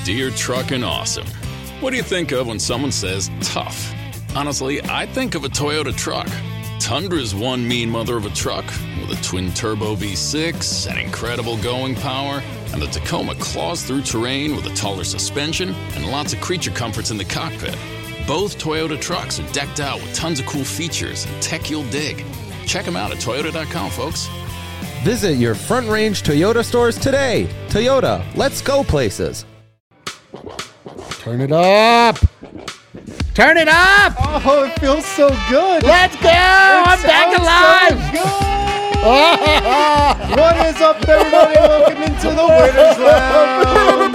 Deere Truckin' Awesome. What do you think of when someone says tough? Honestly, I think of a Toyota truck. Tundra's one mean mother of a truck with a twin-turbo V6 and incredible going power, and the Tacoma claws through terrain with a taller suspension and lots of creature comforts in the cockpit. Both Toyota trucks are decked out with tons of cool features and tech you'll dig. Check them out at Toyota.com, folks. Visit your Front Range Toyota stores today. Toyota, let's go places. Turn it up. Turn it up. Oh, it feels so good. Let's go. I'm back alive. So good. What is up, everybody? Welcome into the Winners Lounge.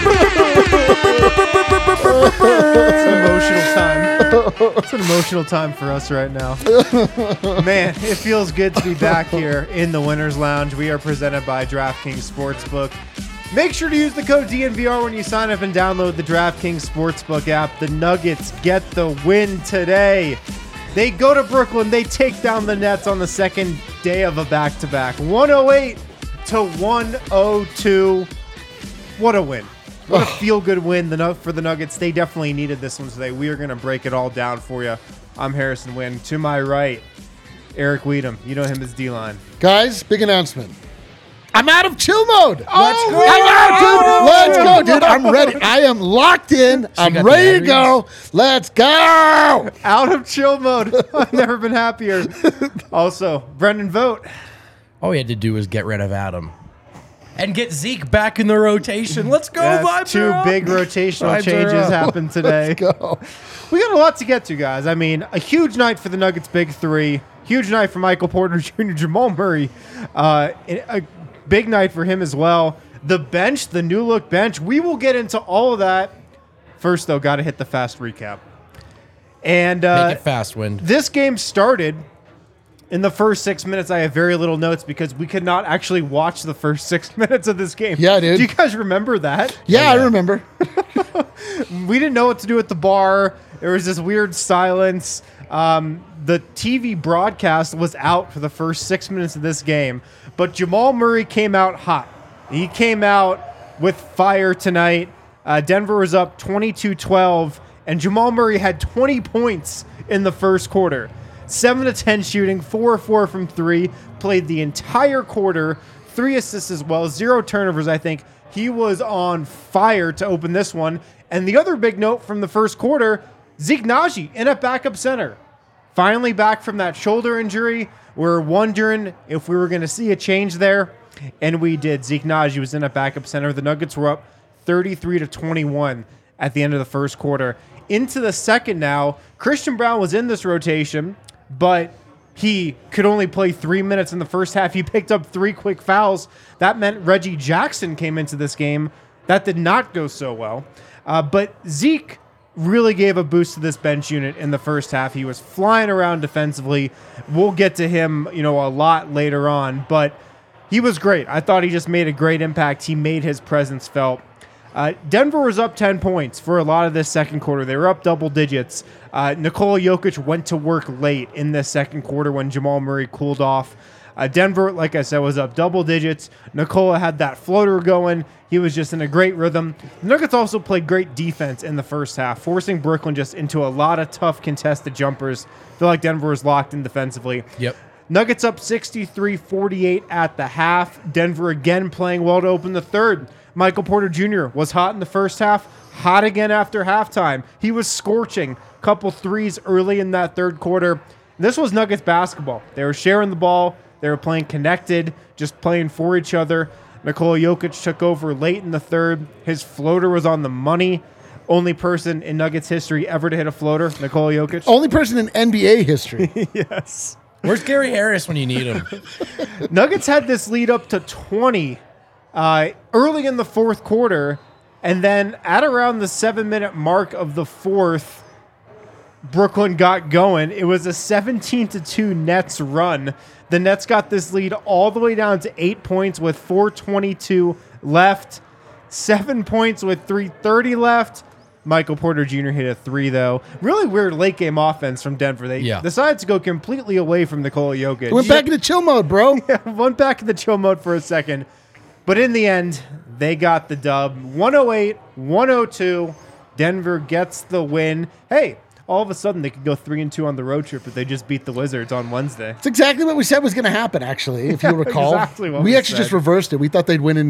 It's an emotional time. It's an emotional time for us right now. Man, it feels good to be back here in the Winners Lounge. We are presented by DraftKings Sportsbook. Make sure to use the code DNVR when you sign up and download the DraftKings Sportsbook app. The Nuggets get the win today. They go to Brooklyn. They take down the Nets on the second day of a back-to-back. 108 to 102. What a win. What a feel-good win for the Nuggets. They definitely needed this one today. We are going to break it all down for you. I'm Harrison Wynn. To my right, Eric Weedham. You know him as D-Line. Guys, big announcement. I'm out of chill mode. Let's go. I'm out, dude. Let's go, dude. I'm ready. I am locked in. I'm ready to go. Let's go. Out of chill mode. I've never been happier. Also, Brendan Vogt. All we had to do was get rid of Adam. And get Zeke back in the rotation. Let's go, vibes. Two big rotational changes happened today. Let's go. We got a lot to get to, guys. I mean, a huge night for the Nuggets' big three. Huge night for Michael Porter Jr., Jamal Murray. A big night for him as well. The bench, the new look bench. We will get into all of that. First, though, got to hit the fast recap. And make it fast, Wind. This game started in the first 6 minutes. I have very little notes because we could not actually watch the first 6 minutes of this game. Yeah, dude. Do you guys remember that? Yeah, I remember. We didn't know what to do at the bar. There was this weird silence. The TV broadcast was out for the first 6 minutes of this game, but Jamal Murray came out hot. He came out with fire tonight. Denver was up 22-12, and Jamal Murray had 20 points in the first quarter. 7-10 shooting, 4-4 from three, played the entire quarter, 3 assists as well, 0 turnovers, I think. He was on fire to open this one. And the other big note from the first quarter, Zeke Nnaji in at backup center. Finally back from that shoulder injury. We're wondering if we were going to see a change there, and we did. Zeke Nnaji was in at backup center. The Nuggets were up 33-21 at the end of the first quarter. Into the second now, Christian Braun was in this rotation, but he could only play 3 minutes in the first half. He picked up 3 quick fouls. That meant Reggie Jackson came into this game. That did not go so well. But Zeke really gave a boost to this bench unit in the first half. He was flying around defensively. We'll get to him, a lot later on, but he was great. I thought he just made a great impact. He made his presence felt. Denver was up 10 points for a lot of this second quarter. They were up double digits. Nikola Jokic went to work late in this second quarter when Jamal Murray cooled off. Denver, like I said, was up double digits. Nikola had that floater going. He was just in a great rhythm. The Nuggets also played great defense in the first half, forcing Brooklyn just into a lot of tough contested jumpers. I feel like Denver was locked in defensively. Yep. Nuggets up 63-48 at the half. Denver again playing well to open the third. Michael Porter Jr. was hot in the first half, hot again after halftime. He was scorching. Couple threes early in that third quarter. This was Nuggets basketball. They were sharing the ball. They were playing connected, just playing for each other. Nikola Jokic took over late in the third. His floater was on the money. Only person in Nuggets history ever to hit a floater, Nikola Jokic. Only person in NBA history. Yes. Where's Gary Harris when you need him? Nuggets had this lead up to 20 early in the fourth quarter, and then at around the 7-minute mark of the fourth, Brooklyn got going. It was a 17-2 Nets run. The Nets got this lead all the way down to 8 points with 4:22 left, 7 points with 3:30 left. Michael Porter Jr. hit a 3, though. Really weird late game offense from Denver. They decided to go completely away from Nikola Jokic. Went back into chill mode, bro. Went back into chill mode for a second. But in the end, they got the dub. 108-102. Denver gets the win. Hey, all of a sudden they could go 3-2 on the road trip if they just beat the Wizards on Wednesday. It's exactly what we said was going to happen, actually, if you recall. Exactly what we we actually said. just reversed it. We thought they'd win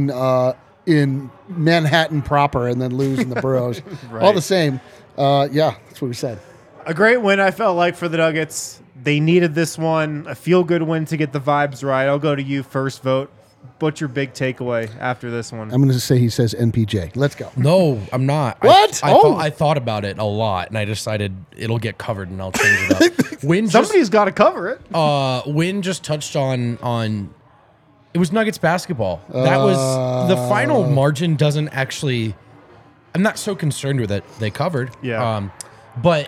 in Manhattan proper and then lose in the boroughs. All the same, yeah, that's what we said. A great win, I felt like, for the Nuggets. They needed this one. A feel-good win to get the vibes right. I'll go to you first, Vote. What's your big takeaway after this one? I'm going to say he says NPJ. Let's go. No, I'm not. What? I thought about it a lot, and I decided it'll get covered, and I'll change it up. Win Somebody's got to cover it. Win just touched on. It was Nuggets basketball. That was the final margin. Doesn't actually. I'm not so concerned with it. They covered. Yeah. But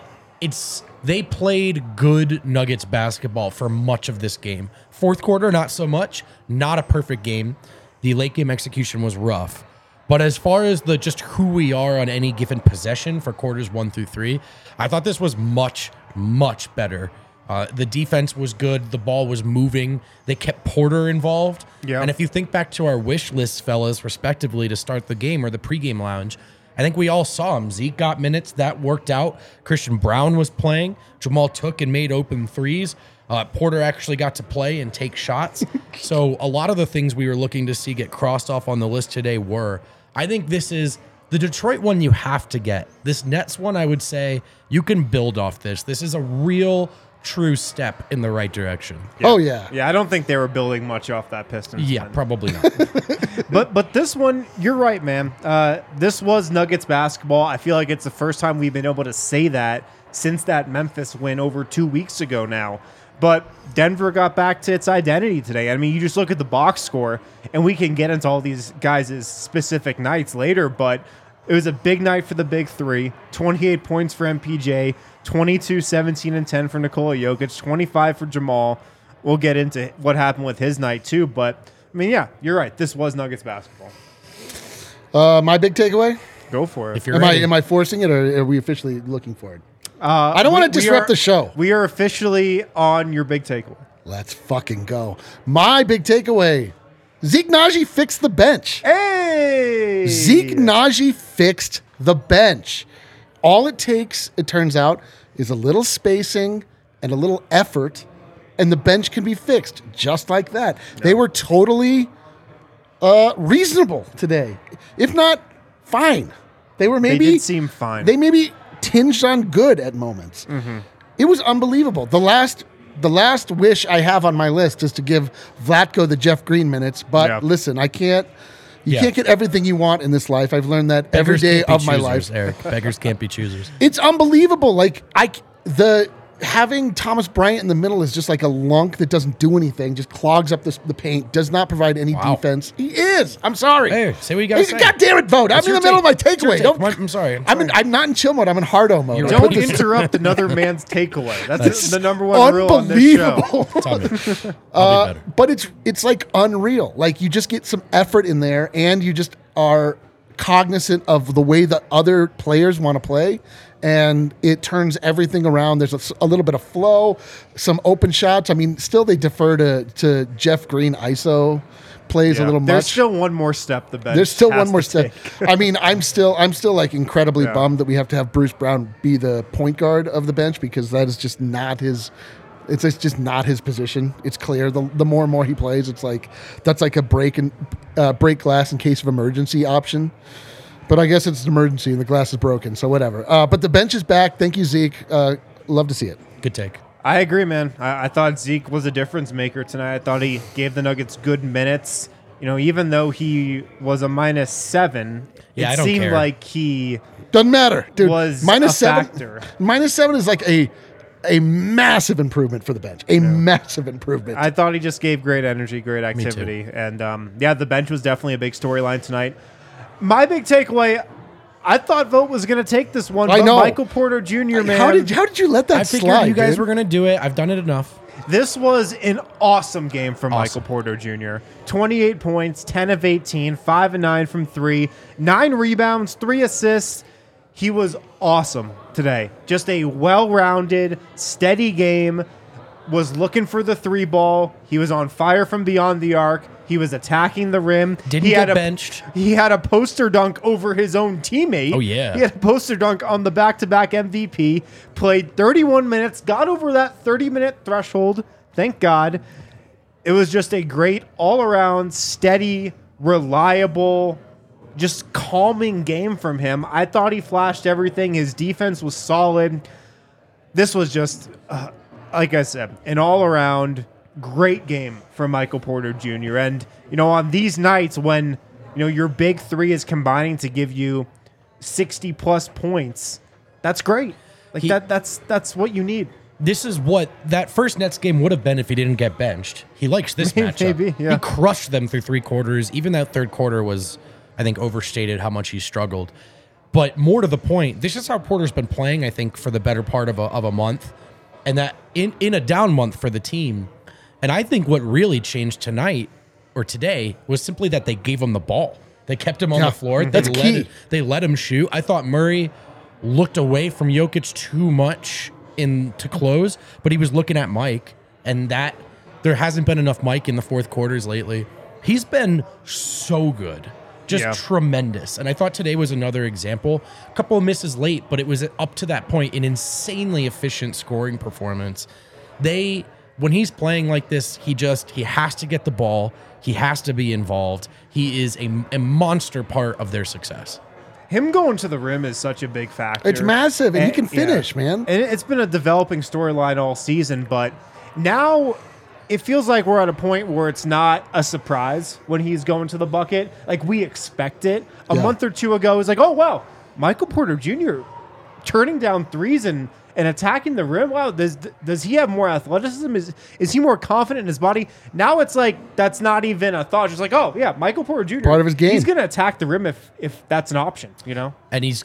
they played good Nuggets basketball for much of this game. Fourth quarter, not so much. Not a perfect game. The late game execution was rough. But as far as just who we are on any given possession for quarters 1 through 3, I thought this was much, much better. The defense was good. The ball was moving. They kept Porter involved. Yeah. And if you think back to our wish lists, fellas, respectively, to start the game or the pregame lounge, I think we all saw him. Zeke got minutes. That worked out. Christian Brown was playing. Jamal took and made open threes. Porter actually got to play and take shots. So a lot of the things we were looking to see get crossed off on the list today were. I think this is the Detroit one you have to get. This Nets one, I would say, you can build off this. This is a real, true step in the right direction. Yeah. Oh, yeah. Yeah, I don't think they were building much off that Pistons Yeah, win. probably not. But this one, you're right, man. This was Nuggets basketball. I feel like it's the first time we've been able to say that since that Memphis win over 2 weeks ago now. But Denver got back to its identity today. I mean, you just look at the box score, and we can get into all these guys' specific nights later, but it was a big night for the big three. 28 points for MPJ, 22, 17, and 10 for Nikola Jokic, 25 for Jamal. We'll get into what happened with his night too, but I mean, yeah, you're right. This was Nuggets basketball. My big takeaway? Go for it. If you're ready. Am I forcing it, or are we officially looking for it? I don't want to disrupt the show. We are officially on your big takeaway. Let's fucking go. My big takeaway. Zeke Naji fixed the bench. Hey! Zeke Naji fixed the bench. All it takes, it turns out, is a little spacing and a little effort, and the bench can be fixed just like that. Yeah. They were totally reasonable today. If not, fine. They were maybe... They did seem fine. They maybe tinged on good at moments. Mm-hmm. It was unbelievable. The last wish I have on my list is to give Vlatko the Jeff Green minutes, but listen, I can't. You can't get everything you want in this life. I've learned that every day of my life. Eric, beggars can't be choosers. It's unbelievable. Like having Thomas Bryant in the middle is just like a lunk that doesn't do anything, just clogs up the paint, does not provide any defense. He is. I'm sorry. Hey, say what you got to say. God damn it, Vote. I'm in the middle of my takeaway. I'm sorry. I'm not in chill mode. I'm in hardo mode. Don't interrupt another man's takeaway. That's the number one rule on this show. I'll be better. But it's like unreal. Like you just get some effort in there, and you just are cognizant of the way the other players want to play, and it turns everything around. There's a little bit of flow, some open shots. I mean, still they defer to Jeff Green ISO plays a little much. There's still one more step the bench. There's still one more step. I mean, I'm still like incredibly bummed that we have to have Bruce Brown be the point guard of the bench, because that is just not his. It's just not his position. It's clear. The more and more he plays, it's like that's like a break glass in case of emergency option. But I guess it's an emergency and the glass is broken, so whatever. But the bench is back. Thank you, Zeke. Love to see it. Good take. I agree, man. I thought Zeke was a difference maker tonight. I thought he gave the Nuggets good minutes. You know, even though he was a -7, it seemed like he doesn't matter, dude. Was -7 factor. -7 is like a massive improvement for the bench. Massive improvement. I thought he just gave great energy, great activity. And, the bench was definitely a big storyline tonight. My big takeaway, I thought Vote was going to take this one. I know. Michael Porter Jr., man. How did you let that slide? I figured you guys were going to do it. I've done it enough. This was an awesome game from Michael Porter Jr. 28 points, 10 of 18, 5 of 9 from 3, 9 rebounds, 3 assists. He was awesome today. Just a well-rounded, steady game. Was looking for the 3 ball. He was on fire from beyond the arc. He was attacking the rim. Didn't he get had benched. He had a poster dunk over his own teammate. Oh, yeah. He had a poster dunk on the back-to-back MVP. Played 31 minutes. Got over that 30-minute threshold. Thank God. It was just a great all-around, steady, reliable, just calming game from him. I thought he flashed everything. His defense was solid. This was just, like I said, an all-around great game from Michael Porter Jr. And, on these nights when, your big three is combining to give you 60-plus points, that's great. Like, that's what you need. This is what that first Nets game would have been if he didn't get benched. He likes this matchup. Maybe, yeah. He crushed them through 3 quarters. Even that third quarter was, I think, overstated how much he struggled. But more to the point, this is how Porter's been playing, I think, for the better part of a month. And that in a down month for the team. And I think what really changed tonight or today was simply that they gave him the ball. They kept him on the floor. That's key. They let him shoot. I thought Murray looked away from Jokic too much to close, but he was looking at Mike, and that there hasn't been enough Mike in the fourth quarters lately. He's been so good, just tremendous. And I thought today was another example. A couple of misses late, but it was up to that point an insanely efficient scoring performance. When he's playing like this, he has to get the ball. He has to be involved. He is a monster part of their success. Him going to the rim is such a big factor. It's massive, and he can finish, man. And it's been a developing storyline all season, but now it feels like we're at a point where it's not a surprise when he's going to the bucket. Like, we expect it. A month or two ago, it was like, oh, wow, Michael Porter Jr. turning down threes and attacking the rim. Wow, does he have more athleticism? Is he more confident in his body? Now it's like that's not even a thought. Just like, oh yeah, Michael Porter Jr. part of his game. He's gonna attack the rim if that's an option, And he has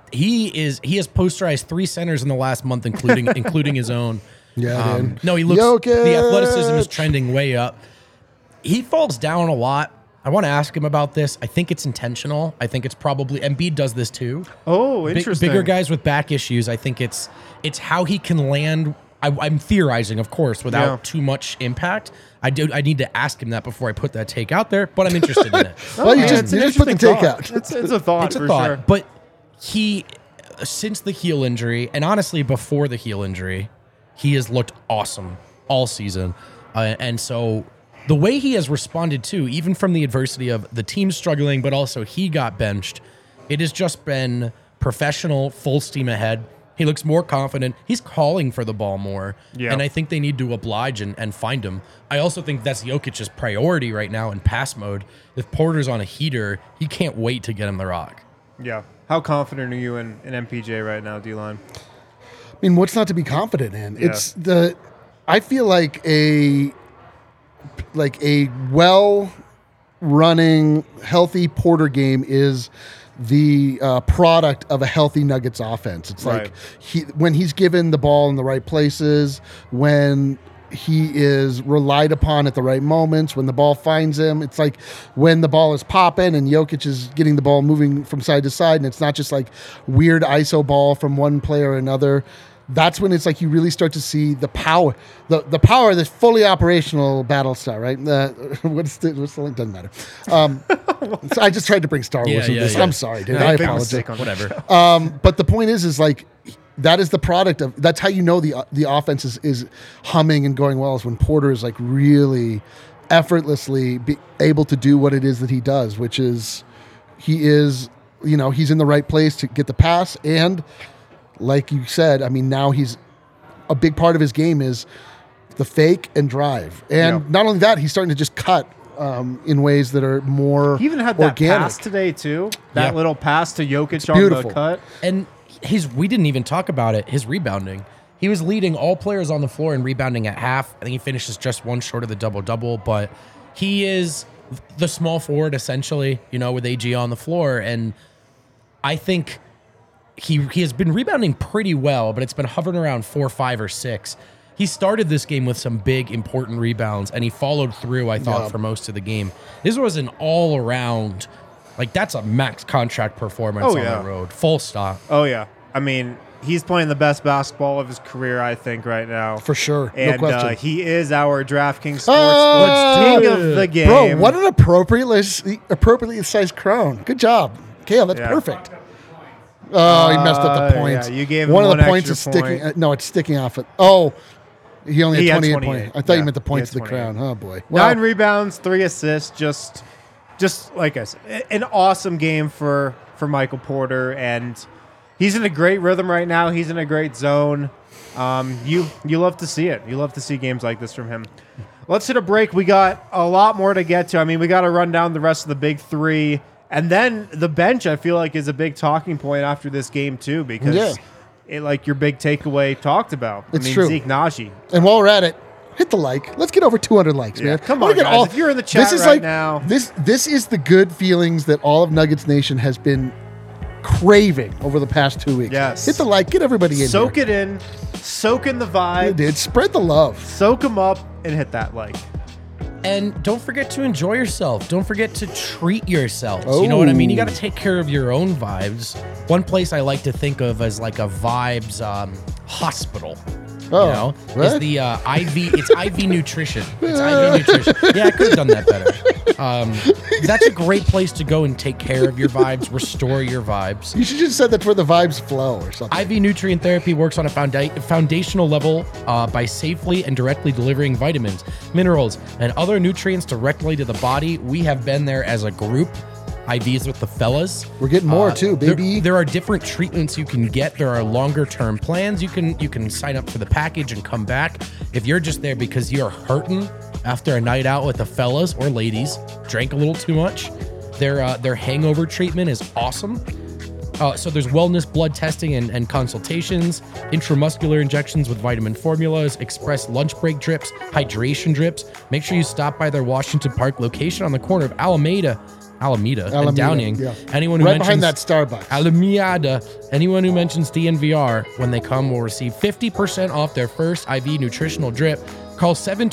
posterized 3 centers in the last month, including his own. Yeah, dude. No, he looks. Jokic. The athleticism is trending way up. He falls down a lot. I want to ask him about this. I think it's intentional. I think it's probably Embiid does this too. Oh, interesting. Bigger guys with back issues. I think it's how he can land. I'm theorizing, of course, without too much impact. I need to ask him that before I put that take out there, but I'm interested in it. Well, you just put the take out. It's a thought. It's a for thought. sure. But he, since the heel injury, and honestly before the heel injury, he has looked awesome all season, and so. The way he has responded to, even from the adversity of the team struggling, but also he got benched, it has just been professional, full steam ahead. He looks more confident. He's calling for the ball more. Yeah. And I think they need to oblige and find him. I also think that's Jokic's priority right now in pass mode. If Porter's on a heater, he can't wait to get him the rock. Yeah. How confident are you in MPJ right now, D-Line? I mean, what's not to be confident in? Yeah. I feel like a well-running, healthy Porter game is the product of a healthy Nuggets offense. It's like when he's given the ball in the right places, when he is relied upon at the right moments, when the ball finds him. It's like when the ball is popping and Jokic is getting the ball moving from side to side, and it's not just like weird ISO ball from one player or another. That's when it's like you really start to see the power, the power of this fully operational Battlestar, right? What's the link? Doesn't matter. So I just tried to bring Star Wars into this. I'm sorry, dude. I apologize. Whatever. But the point is like that is the product of. That's how you know the offense is humming and going well, is when Porter is like really effortlessly able to do what it is that he does, which is he's in the right place to get the pass. And like you said, I mean, now he's a big part of his game is the fake and drive. And not only that, he's starting to just cut in ways that are more He even had organic. that pass today, too. That little pass to Jokic on the cut. And we didn't even talk about it, his rebounding. He was leading all players on the floor in rebounding at half. I think he finishes just one short of the double-double, but he is the small forward, essentially, with AG on the floor. And I think he has been rebounding pretty well, but it's been hovering around 4, 5, or 6. He started this game with some big, important rebounds, and he followed through, I thought, for most of the game. This was an all-around, that's a max contract performance on the road. Full stop. Oh, yeah. I mean, he's playing the best basketball of his career, I think, right now. For sure. No And question. he is our DraftKings Sportsbook king of the game. Bro, what an appropriately sized crown. Good job. Kale, that's perfect. Oh, he messed up the points. Yeah, you gave him one of the one points is extra sticking. point. No, it's sticking off it. Oh, he only had 28 28. points. I thought you Yeah, meant the he points of had the 28. crown. Oh, boy. 9 rebounds, 3 assists. Just like I said, an awesome game for Michael Porter. And he's in a great rhythm right now. He's in a great zone. You love to see it. You love to see games like this from him. Let's hit a break. We got a lot more to get to. I mean, we got to run down the rest of the big three. And then the bench, I feel like, is a big talking point after this game, too, because like your big takeaway talked about. It's true. Zeke Naji. And while we're at it, hit the like. Let's get over 200 likes, man. Come I wanna on, get guys. If you're in the chat right now. This is the good feelings that all of Nuggets Nation has been craving over the past 2 weeks. Yes. Hit the like. Get everybody in Soak here. it in. Soak in the Yeah, vibe. dude. Spread the love. Soak them up and hit that like. And don't forget to enjoy yourself. Don't forget to treat yourselves. You know what I mean? You got to take care of your own vibes. One place I like to think of as like a vibes hospital. Oh, You know, what? is the IV. It's IV nutrition. It's IV nutrition. Yeah, I could have done that better. That's a great place to go and take care of your vibes, restore your vibes. You should just said that where the vibes flow or something. IV nutrient therapy works on a foundational level by safely and directly delivering vitamins, minerals, and other nutrients directly to the body. We have been there as a group. IVs with the fellas. We're getting more too, baby. There are different treatments you can get. There are longer term plans. You can sign up for the package and come back. If you're just there because you're hurting after a night out with the fellas or ladies, drank a little too much, their hangover treatment is awesome. So there's wellness blood testing and consultations, intramuscular injections with vitamin formulas, express lunch break drips, hydration drips. Make sure you stop by their Washington Park location on the corner of Alameda and Downing. Yeah. Anyone who right mentions behind that Starbucks. Alameda, anyone who mentions DNVR when they come will receive 50% off their first IV nutritional drip. Call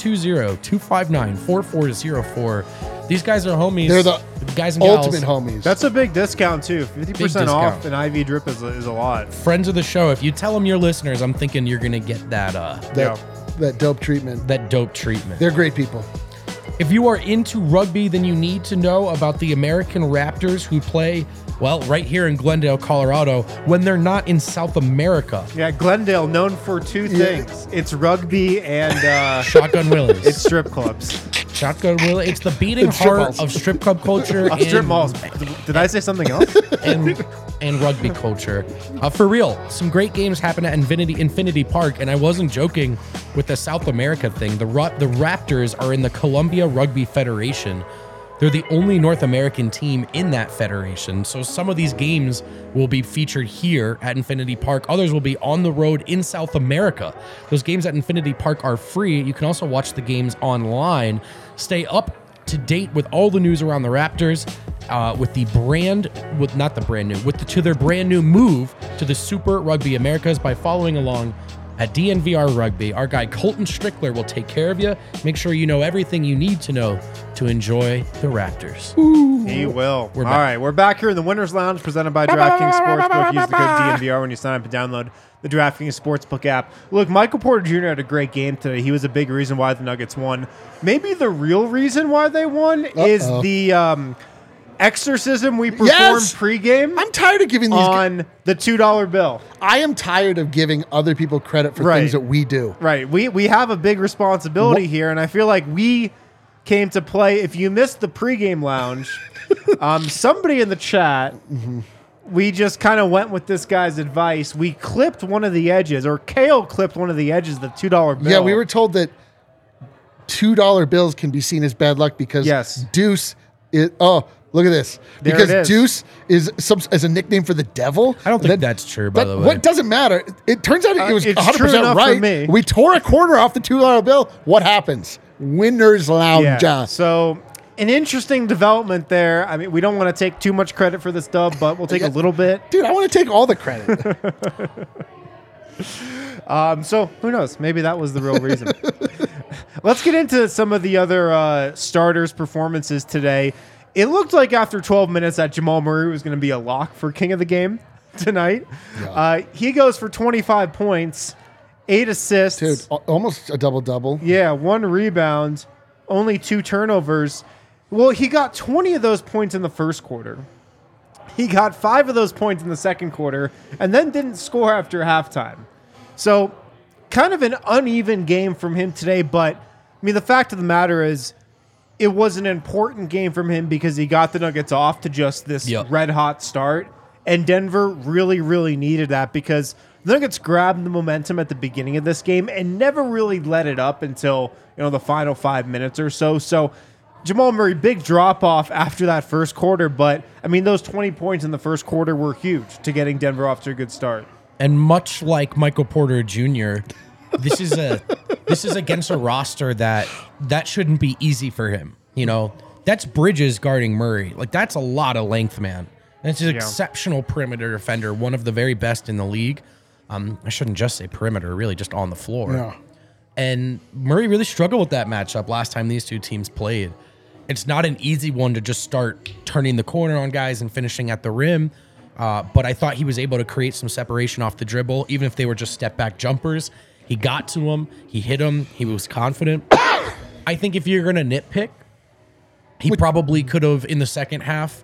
720-259-4404. These guys are homies. They're the guys and gals. ultimate homies. That's a big discount, too. 50% off an IV drip is a lot. Friends of the show. If you tell them you're listeners, I'm thinking you're gonna get that that dope treatment. that dope treatment. They're great people. If you are into rugby, then you need to know about the American Raptors who play, well, right here in Glendale, Colorado, when they're not in South America. Yeah, Glendale, known for two things. It's rugby and Shotgun Willies. it's strip clubs. Shotgun Willie. It's the beating It's strip heart malls. of strip club culture Strip malls. Did I say something else? and rugby culture. For real, some great games happen at Infinity Park, and I wasn't joking with the South America thing. The Raptors are in the Columbia Rugby Federation. They're the only North American team in that federation. So some of these games will be featured here at Infinity Park. Others will be on the road in South America. Those games at Infinity Park are free. You can also watch the games online. Stay up to date with all the news around the Raptors, with their brand new move to the Super Rugby Americas by following along at DNVR Rugby. Our guy Colton Strickler will take care of you. Make sure you know everything you need to know to enjoy the Raptors. He will. We're All back. right, we're back here in the Winners Lounge presented by DraftKings Sportsbook. Use the code DNVR when you sign up and download the DraftKings Sportsbook app. Look, Michael Porter Jr. had a great game today. He was a big reason why the Nuggets won. Maybe the real reason why they won is the exorcism we performed pregame I'm tired of giving these. on the $2 bill. I am tired of giving other people credit for Right. things that we do. Right. We have a big responsibility here, and I feel like we came to play. If you missed the pregame lounge, somebody in the chat, we just kind of went with this guy's advice. We clipped one of the edges, or Kale clipped one of the edges of the $2 bill. Yeah, we were told that $2 bills can be seen as bad luck because Deuce is. Oh, look at this. There Because it is. Deuce is as a nickname for the devil. I don't think that's true, by the way. What doesn't matter? It turns out it was it's 100% true enough for right. me. We tore a corner off the $2 bill. What happens? Winners Lounge. Yeah. So an interesting development there. I mean, we don't want to take too much credit for this dub, but we'll take a little bit. Dude, I want to take all the credit. So who knows? Maybe that was the real reason. Let's get into some of the other starters' performances today. It looked like after 12 minutes that Jamal Murray was going to be a lock for king of the game. tonight. He goes for 25 points, 8 assists. Dude, almost a double-double. Yeah, 1 rebound, only 2 turnovers. Well, he got 20 of those points in the first quarter. He got 5 of those points in the second quarter and then didn't score after halftime. So kind of an uneven game from him today, but I mean, the fact of the matter is it was an important game from him because he got the Nuggets off to just this red hot start. And Denver really, really needed that because the Nuggets grabbed the momentum at the beginning of this game and never really let it up until, the final 5 minutes or so. So Jamal Murray, big drop off after that first quarter, but I mean, those 20 points in the first quarter were huge to getting Denver off to a good start. And much like Michael Porter Jr., this is against a roster that shouldn't be easy for him. That's Bridges guarding Murray. Like, that's a lot of length, man. And it's an exceptional perimeter defender, one of the very best in the league. I shouldn't just say perimeter, really just on the floor. Yeah. And Murray really struggled with that matchup last time these two teams played. It's not an easy one to just start turning the corner on guys and finishing at the rim. But I thought he was able to create some separation off the dribble, even if they were just step-back jumpers. He got to him. He hit him. He was confident. I think if you're going to nitpick, he probably could have, in the second half,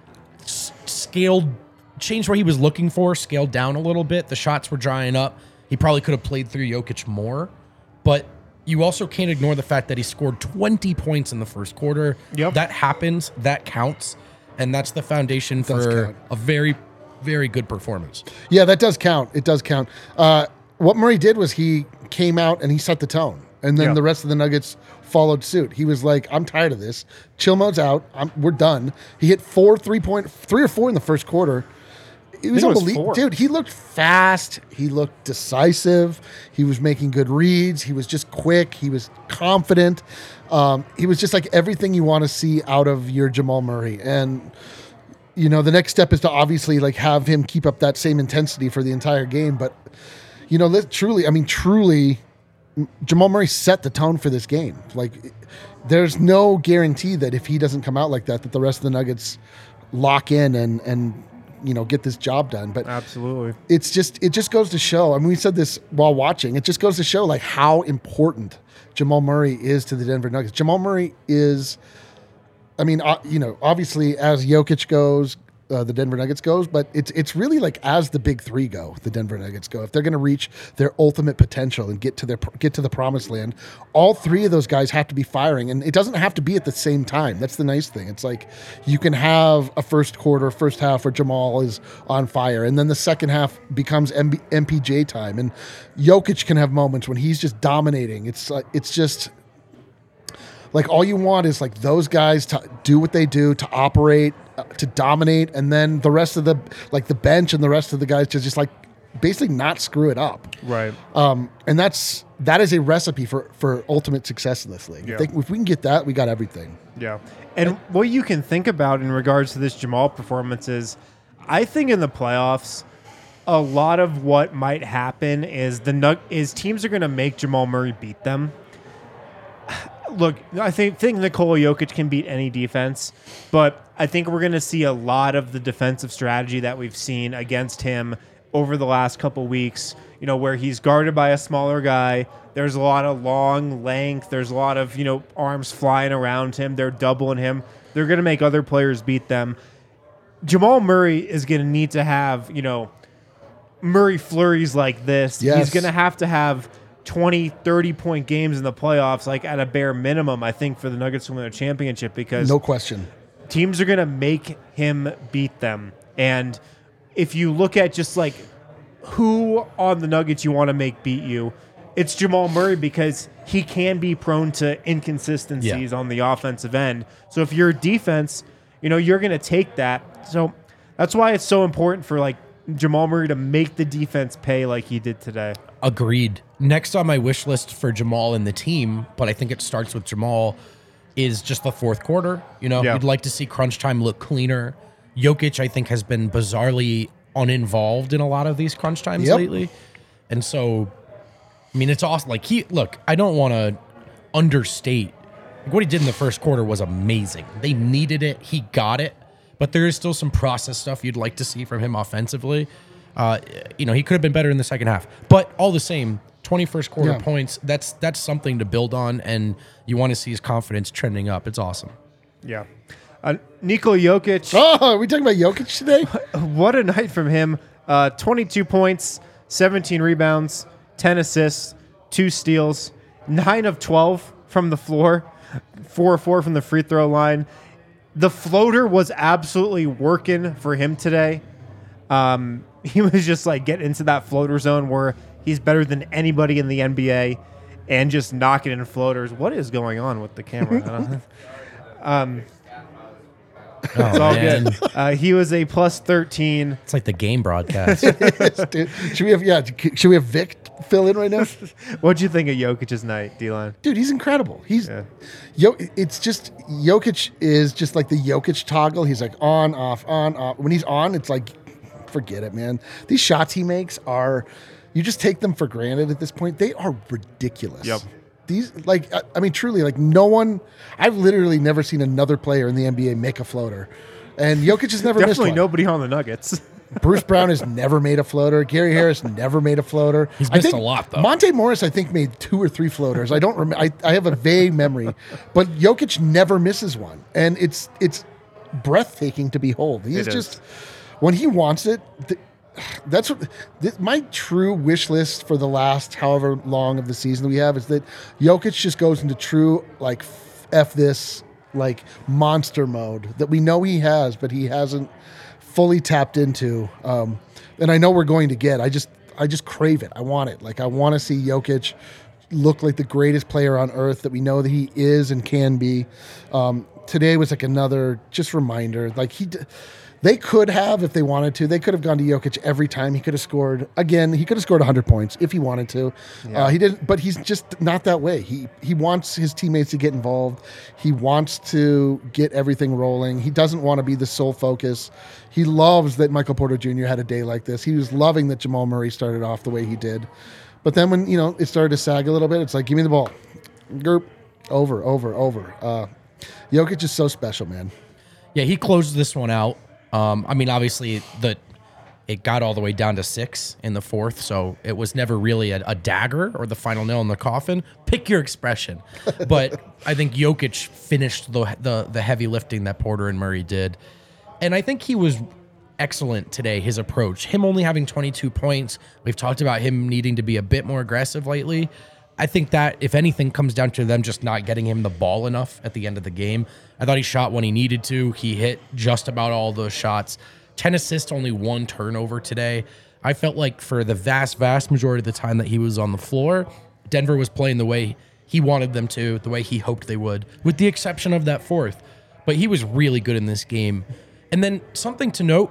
changed what he was looking for, scaled down a little bit. The shots were drying up. He probably could have played through Jokic more. But you also can't ignore the fact that he scored 20 points in the first quarter. Yep. That happens. That counts. And that's the foundation for a very, very good performance. Yeah, that does count. It does count. What Murray did was he came out and he set the tone. And then the rest of the Nuggets followed suit. He was like, I'm tired of this. Chill mode's out. We're done. He hit 3 or 4 in the first quarter. It was unbelievable. Dude, he looked fast. He looked decisive. He was making good reads. He was just quick. He was confident. He was just like everything you want to see out of your Jamal Murray. And, the next step is to obviously like have him keep up that same intensity for the entire game. But, truly, Jamal Murray set the tone for this game. Like, there's no guarantee that if he doesn't come out like that the rest of the Nuggets lock in and get this job done. But absolutely, it just goes to show. I mean, we said this while watching. It just goes to show like how important Jamal Murray is to the Denver Nuggets. Jamal Murray is, obviously as Jokic goes, the Denver Nuggets goes, but it's really like as the big three go, the Denver Nuggets go. If they're going to reach their ultimate potential and get to the promised land, all three of those guys have to be firing, and it doesn't have to be at the same time. That's the nice thing. It's like you can have a first half where Jamal is on fire, and then the second half becomes MPJ time, and Jokic can have moments when he's just dominating. It's just like all you want is like those guys to do what they do, to operate, to dominate, and then the rest of the bench and the rest of the guys to just like basically not screw it up. Right. And that is a recipe for ultimate success in this league. Yeah. If we can get that, we got everything. Yeah. And what you can think about in regards to this Jamal performance is, I think in the playoffs, a lot of what might happen is teams are going to make Jamal Murray beat them. Look, I think Nikola Jokic can beat any defense, but I think we're going to see a lot of the defensive strategy that we've seen against him over the last couple weeks, where he's guarded by a smaller guy. There's a lot of long length. There's a lot of, arms flying around him. They're doubling him. They're going to make other players beat them. Jamal Murray is going to need to have, Murray flurries like this. Yes. He's going to have 20, 30-point games in the playoffs, like at a bare minimum, I think, for the Nuggets to win a championship, because No question. teams are going to make him beat them. And if you look at just like who on the Nuggets you want to make beat you, it's Jamal Murray, because he can be prone to inconsistencies on the offensive end. So if you're defense, you're going to take that. So that's why it's so important for like Jamal Murray to make the defense pay like he did today. Agreed. Next on my wish list for Jamal and the team, but I think it starts with Jamal, is just the fourth quarter. You'd like to see crunch time look cleaner. Jokic, I think, has been bizarrely uninvolved in a lot of these crunch times lately. And so, it's awesome. Like, I don't want to understate. Like, what he did in the first quarter was amazing. They needed it. He got it. but there is still some process stuff you'd like to see from him offensively. He could have been better in the second half, but all the same, 21st quarter points, that's something to build on, and you want to see his confidence trending up. It's awesome. Yeah. Nikola Jokic. Oh, are we talking about Jokic today? What a night from him. 22 points, 17 rebounds, 10 assists, 2 steals, 9 of 12 from the floor, 4 of 4 from the free throw line. The floater was absolutely working for him today. He was just like getting into that floater zone where he's better than anybody in the NBA and just knocking in floaters. What is going on with the camera? It's all good. He was a plus 13. It's like the game broadcast. Dude, should we have Vic fill in right now? What'd you think of Jokic's night, D-Line? Dude, he's incredible. It's just Jokic is just like the Jokic toggle. He's like on, off, on, off. When he's on, it's like, forget it, man. These shots he makes are, you just take them for granted at this point. They are ridiculous. Yep. These, truly, no one, I've literally never seen another player in the NBA make a floater. And Jokic has never missed one. Definitely nobody on the Nuggets. Bruce Brown has never made a floater. Gary Harris never made a floater. He's missed a lot, though. Monte Morris, I think, made 2 or 3 floaters. I don't remember. I have a vague memory. But Jokic never misses one. And it's breathtaking to behold. He's just, when he wants it, that's what my true wish list for the last however long of the season we have is that Jokic just goes into true F this monster mode that we know he has, but he hasn't fully tapped into. And I know we're going to get. I just crave it. I want it. I want to see Jokic look like the greatest player on earth that we know that he is and can be. Today was another just reminder. They could have, if they wanted to, they could have gone to Jokic every time. He could have scored, again, he could have scored 100 points if he wanted to. Yeah. He didn't, but he's just not that way. He wants his teammates to get involved. He wants to get everything rolling. He doesn't want to be the sole focus. He loves that Michael Porter Jr. had a day like this. He was loving that Jamal Murray started off the way he did. But then when, it started to sag a little bit, it's like, give me the ball. Gerp, over. Jokic is so special, man. Yeah, he closed this one out. Obviously, it got all the way down to 6 in the fourth, so it was never really a dagger or the final nail in the coffin. Pick your expression. But I think Jokic finished the heavy lifting that Porter and Murray did. And I think he was excellent today, his approach. Him only having 22 points. We've talked about him needing to be a bit more aggressive lately. I think that, if anything, comes down to them just not getting him the ball enough at the end of the game. I thought he shot when he needed to. He hit just about all those shots. 10 assists, only 1 turnover today. I felt like for the vast, vast majority of the time that he was on the floor, Denver was playing the way he wanted them to, the way he hoped they would, with the exception of that fourth. But he was really good in this game. And then something to note,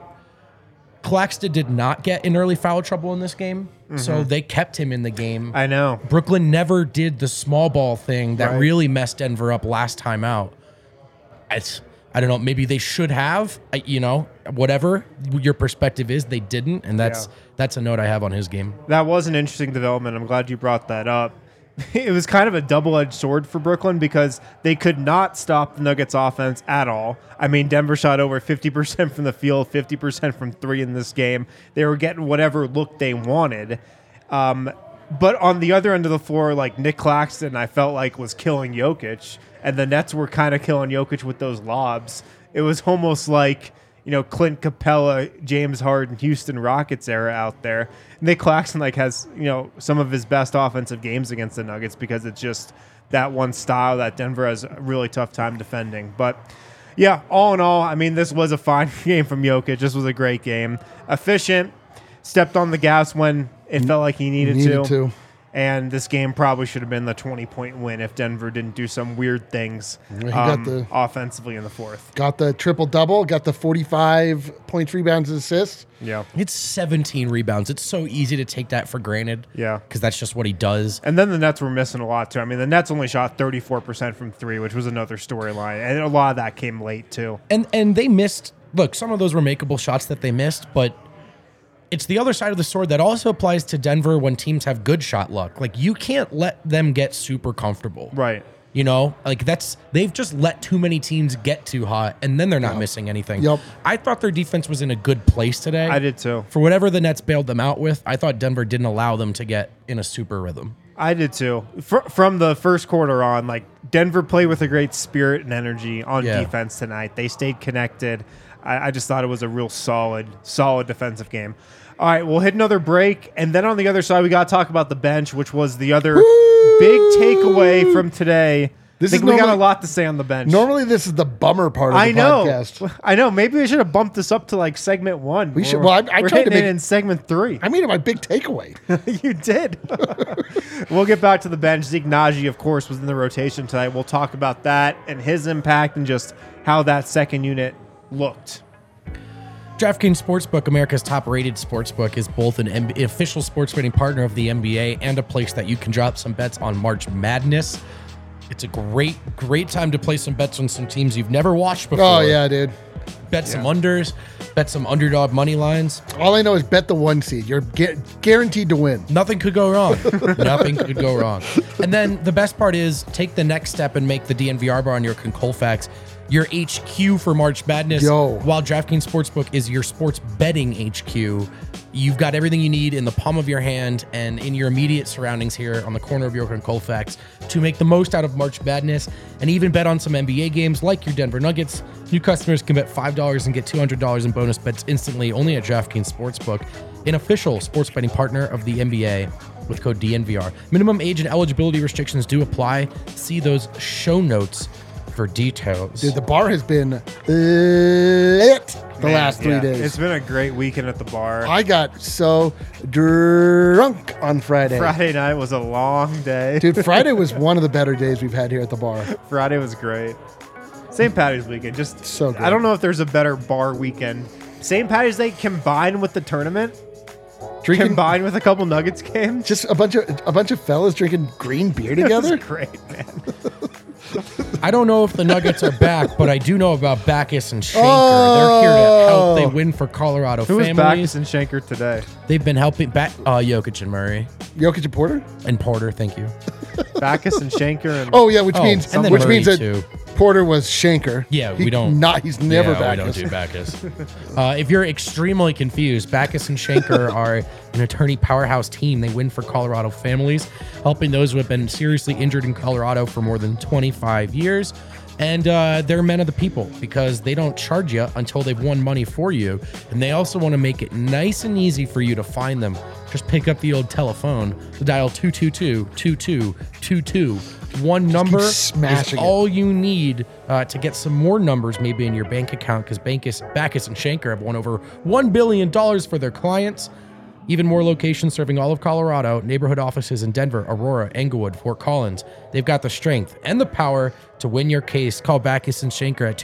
Claxton did not get in early foul trouble in this game, so they kept him in the game. I know. Brooklyn never did the small ball thing that really messed Denver up last time out. I don't know, maybe they should have, whatever your perspective is, they didn't, and that's a note I have on his game. That was an interesting development. I'm glad you brought that up. It was kind of a double-edged sword for Brooklyn because they could not stop the Nuggets offense at all. I mean, Denver shot over 50% from the field, 50% from 3 in this game. They were getting whatever look they wanted. But on the other end of the floor, Nick Claxton, I felt like was killing Jokic, and the Nets were kind of killing Jokic with those lobs. It was almost like, Clint Capella, James Harden, Houston Rockets era out there. Nick Claxton has, some of his best offensive games against the Nuggets because it's just that one style that Denver has a really tough time defending. But yeah, all in all, this was a fine game from Jokic. This was a great game. Efficient, stepped on the gas when it felt like he needed to. And this game probably should have been the 20-point win if Denver didn't do some weird things offensively in the fourth. Got the triple-double, got the 45 points, rebounds, and assists. Yeah. It's 17 rebounds. It's so easy to take that for granted. Yeah. Because that's just what he does. And then the Nets were missing a lot, too. The Nets only shot 34% from 3, which was another storyline. And a lot of that came late, too. And they missed, look, some of those were makeable shots that they missed, but it's the other side of the sword that also applies to Denver when teams have good shot luck. You can't let them get super comfortable. Right. You know, like they've just let too many teams get too hot, and then they're not missing anything. Yep. I thought their defense was in a good place today. I did too. For whatever the Nets bailed them out with, I thought Denver didn't allow them to get in a super rhythm. I did too. From the first quarter on, like Denver played with a great spirit and energy on defense tonight. They stayed connected. I just thought it was a real solid defensive game. All right, we'll hit another break, and then on the other side, we got to talk about the bench, which was the other big takeaway from today. I think we got a lot to say on the bench. Normally, this is the bummer part of the podcast. I know. Maybe we should have bumped this up to like segment 1. We should. Well, I we're tried to hitting make it in segment 3. I made it my big takeaway. You did. We'll get back to the bench. Zeke Naji, of course, was in the rotation tonight. We'll talk about that and his impact and just how that second unit looked. DraftKings Sportsbook, America's top-rated sportsbook, is both an official sports betting partner of the NBA and a place that you can drop some bets on March Madness. It's a great time to play some bets on some teams you've never watched before. Oh, yeah, dude. Bet some unders, bet some underdog money lines. All I know is bet the 1 seed. You're guaranteed to win. Nothing could go wrong. Nothing could go wrong. And then the best part is take the next step and make the DNVR bar on your Colfax your HQ for March Madness. While DraftKings Sportsbook is your sports betting HQ, you've got everything you need in the palm of your hand and in your immediate surroundings here on the corner of York and Colfax to make the most out of March Madness and even bet on some NBA games like your Denver Nuggets. New customers can bet $5 and get $200 in bonus bets instantly only at DraftKings Sportsbook, an official sports betting partner of the NBA with code DNVR. Minimum age and eligibility restrictions do apply. See those show notes for details. Dude, the bar has been lit the last 3 days. It's been a great weekend at the bar. I got so drunk on Friday. Friday night was a long day. Dude, Friday was one of the better days we've had here at the bar. Friday was great. St. Patty's weekend, just so good. I don't know if there's a better bar weekend. St. Patty's Day combined with the tournament, combined with a couple Nuggets games. Just a bunch of fellas drinking green beer together. It was great, man. I don't know if the Nuggets are back, but I do know about Backus and Schenker. They're here to help. They win for Colorado Who families. was Backus and Schenker today? They've been helping Jokic and Murray. Jokic and Porter? And Porter, thank you. Backus and Schenker. And which means Murray that too. Porter was Schenker. Yeah, we don't. He's never Backus. We don't do Backus. If you're extremely confused, Backus and Schenker are an attorney powerhouse team. They win for Colorado families, helping those who have been seriously injured in Colorado for more than 25 years. And they're men of the people because they don't charge you until they've won money for you. And they also want to make it nice and easy for you to find them. Just pick up the old telephone, dial 222-2222. One number is all you need to get some more numbers maybe in your bank account because Backus and Schenker have won over $1 billion for their clients. Even more locations serving all of Colorado, neighborhood offices in Denver, Aurora, Englewood, Fort Collins. They've got the strength and the power to win your case. Call Backus and Schenker at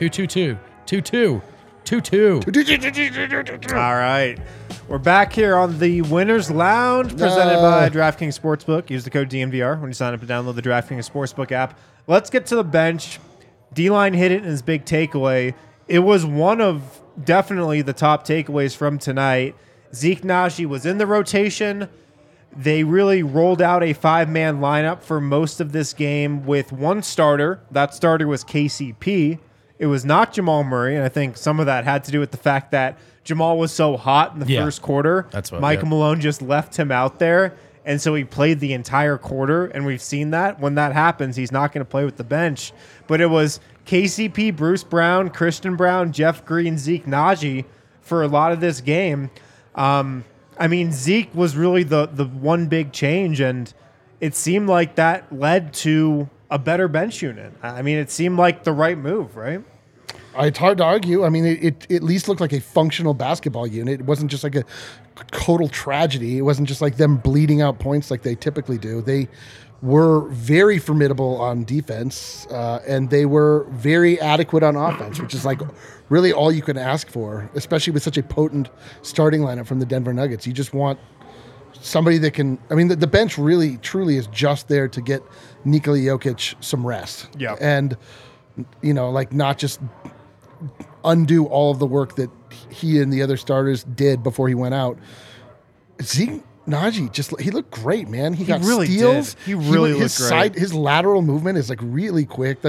222-2222. All right. We're back here on the Winners Lounge presented by DraftKings Sportsbook. Use the code DNVR when you sign up and download the DraftKings Sportsbook app. Let's get to the bench. D-Line hit it in his big takeaway. It was one of definitely the top takeaways from tonight. Zeke Naji was in the rotation. They really rolled out a 5-man lineup for most of this game with one starter. That starter was KCP. It was not Jamal Murray, and I think some of that had to do with the fact that Jamal was so hot in the first quarter. That's what Michael Malone just left him out there, and so he played the entire quarter, and we've seen that. When that happens, he's not going to play with the bench. But it was KCP, Bruce Brown, Christian Brown, Jeff Green, Zeke Naji for a lot of this game. Zeke was really the one big change, and it seemed like that led to a better bench unit. It seemed like the right move, right? It's hard to argue. It at least looked like a functional basketball unit. It wasn't just like a total tragedy. It wasn't just like them bleeding out points like they typically do. They were very formidable on defense, and they were very adequate on offense, which is like really all you can ask for, especially with such a potent starting lineup from the Denver Nuggets. You just want somebody that can. The bench really, truly is just there to get Nikola Jokic some rest. Yeah, and not just undo all of the work that he and the other starters did before he went out. Zeke Najee he looked great, man. He got really steals. did. He really looked great. His lateral movement is like really quick.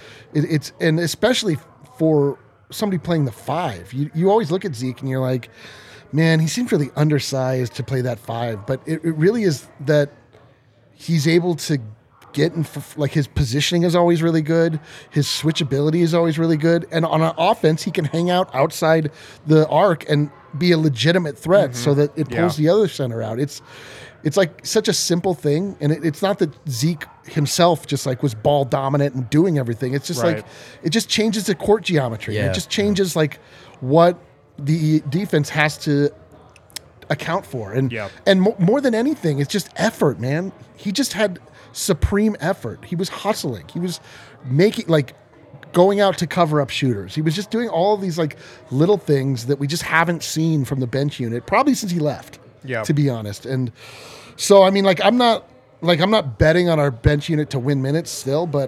And especially for somebody playing the 5. You always look at Zeke and you're like, man, he seems really undersized to play that 5. But it really is that he's able to get in, like his positioning is always really good. His switchability is always really good. And on an offense, he can hang out outside the arc and be a legitimate threat so that it pulls the other center out. It's like such a simple thing. And it's not that Zeke himself just like was ball dominant and doing everything. It's just like, it just changes the court geometry. Yeah. It just changes like what the defense has to account for. And more than anything, it's just effort, man. He just had supreme effort. He was hustling. He was making going out to cover up shooters. He was just doing all of these like little things that we just haven't seen from the bench unit probably since he left. Yeah, to be honest. And so I mean, I'm not betting on our bench unit to win minutes still, but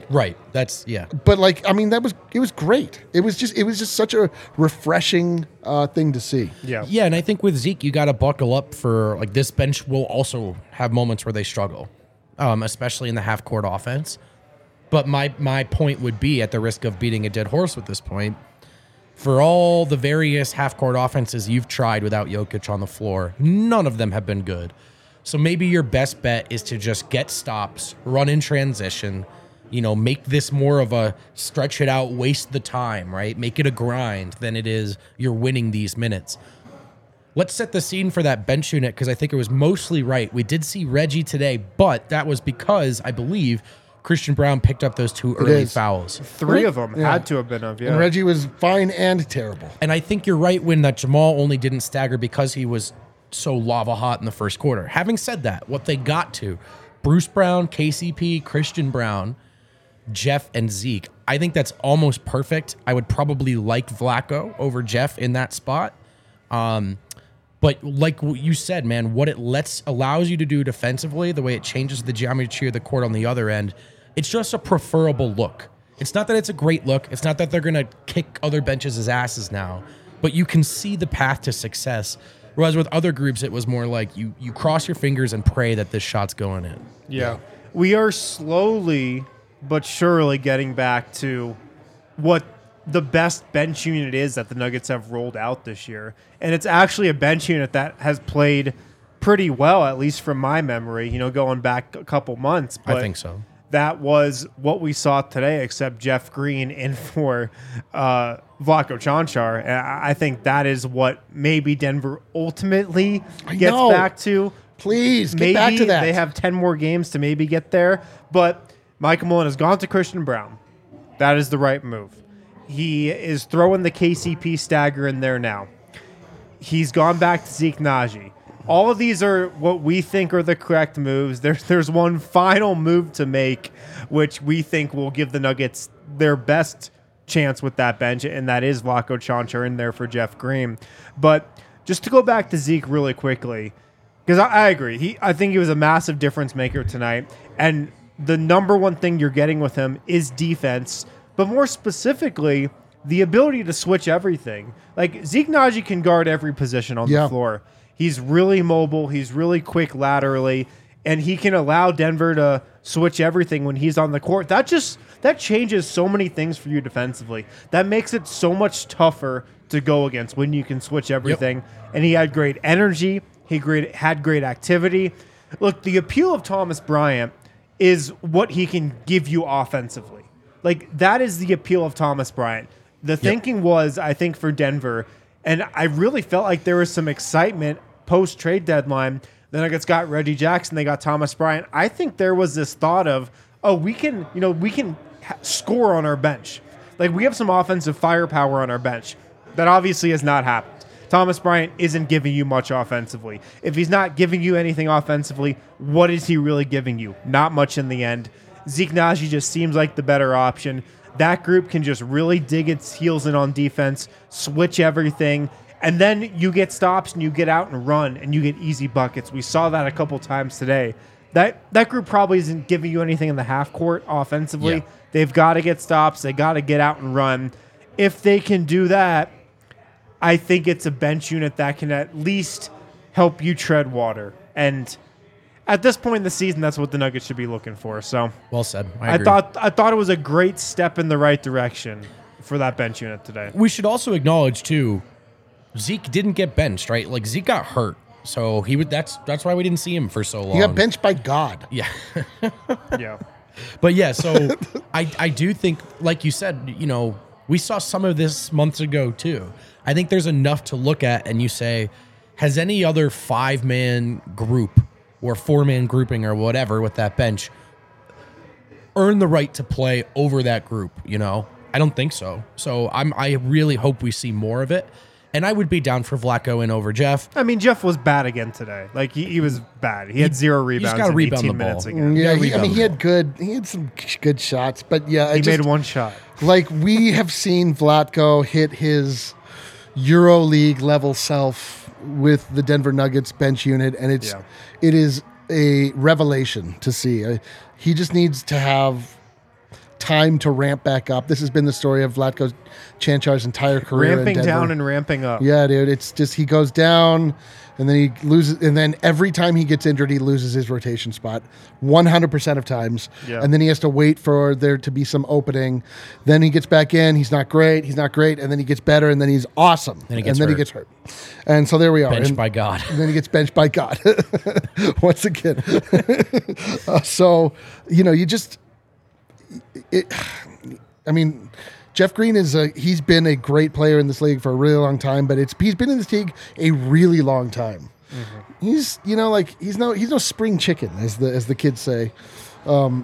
But it was great. It was just such a refreshing thing to see. Yeah, and I think with Zeke, you got to buckle up for like this bench will also have moments where they struggle. Especially in the half-court offense. But my point would be, at the risk of beating a dead horse with this point, for all the various half-court offenses you've tried without Jokic on the floor, none of them have been good. So maybe your best bet is to just get stops, run in transition, make this more of a stretch it out, waste the time, right? Make it a grind than it is you're winning these minutes. Let's set the scene for that bench unit because I think it was mostly right. We did see Reggie today, but that was because I believe Christian Braun picked up those 2 early fouls. 3 of them had to have been of, And Reggie was fine and terrible. And I think you're right when that Jamal only didn't stagger because he was so lava hot in the first quarter. Having said that, what they got to, Bruce Brown, KCP, Christian Braun, Jeff, and Zeke, I think that's almost perfect. I would probably like Vlatko over Jeff in that spot. But like you said, man, what it allows you to do defensively, the way it changes the geometry of the court on the other end, it's just a preferable look. It's not that it's a great look. It's not that they're going to kick other benches' asses now, but you can see the path to success. Whereas with other groups, it was more like you cross your fingers and pray that this shot's going in. Yeah. We are slowly but surely getting back to what the best bench unit is that the Nuggets have rolled out this year. And it's actually a bench unit that has played pretty well, at least from my memory, going back a couple months. But I think so. That was what we saw today, except Jeff Green in for Vlatko Čančar. And I think that is what maybe Denver ultimately gets back to. Please, get back to that. They have 10 more games to maybe get there. But Michael Malone has gone to Christian Braun. That is the right move. He is throwing the KCP stagger in there now. He's gone back to Zeke Naji. All of these are what we think are the correct moves. There's one final move to make, which we think will give the Nuggets their best chance with that bench, and that is Vlatko Čančar in there for Jeff Green. But just to go back to Zeke really quickly, because I agree. I think he was a massive difference maker tonight, and the number one thing you're getting with him is defense, but more specifically, the ability to switch everything. Like, Zeke Naji can guard every position on the floor. He's really mobile. He's really quick laterally, and he can allow Denver to switch everything when he's on the court. That changes so many things for you defensively. That makes it so much tougher to go against when you can switch everything. And he had great energy. He had great activity. Look, the appeal of Thomas Bryant is what he can give you offensively. Like, that is the appeal of Thomas Bryant. The thinking was, I think, for Denver, and I really felt like there was some excitement post-trade deadline. The Nuggets got Reggie Jackson. They got Thomas Bryant. I think there was this thought of, we can score on our bench. Like, we have some offensive firepower on our bench. That obviously has not happened. Thomas Bryant isn't giving you much offensively. If he's not giving you anything offensively, what is he really giving you? Not much in the end. Zeke Naji just seems like the better option. That group can just really dig its heels in on defense, switch everything, and then you get stops and you get out and run and you get easy buckets. We saw that a couple times today. That group probably isn't giving you anything in the half court offensively. They've got to get stops. They got to get out and run. If they can do that, I think it's a bench unit that can at least help you tread water. And at this point in the season, that's what the Nuggets should be looking for. So Well said. I agree. thought it was a great step in the right direction for that bench unit today. We should also acknowledge too, Zeke didn't get benched, right? Like Zeke got hurt, so he would. That's why we didn't see him for so long. He got benched by God. Yeah, Yeah. but yeah. So I do think, like you said, we saw some of this months ago too. I think there's enough to look at, and you say, has any other 5-man group or 4-man grouping or whatever with that bench earned the right to play over that group? I don't think so. So I really hope we see more of it. And I would be down for Vlatko in over Jeff. I mean, Jeff was bad again today. Like he was bad. He had 0 rebounds gotta in rebound 18 the ball. minutes again. Yeah, rebound he had some good shots, but yeah, He made one shot. Like we have seen Vlatko hit his EuroLeague level self with the Denver Nuggets bench unit, and it is a revelation to see. He just needs to have time to ramp back up. This has been the story of Vlatko Čančar's entire career. Ramping in Denver. down and ramping up. Yeah, dude. It's just he goes down and then he loses, and then every time he gets injured, he loses his rotation spot 100% of times. Yeah. And then he has to wait for there to be some opening. Then he gets back in. He's not great. And then he gets better, and then he's awesome. Then he gets he hurt. gets hurt. And so there we are. Benched by God. And then he gets benched by God once again. So, you just. Jeff Green he's been a great player in this league for a really long time, but he's been in this league a really long time. Mm-hmm. He's no spring chicken, as the kids say. Why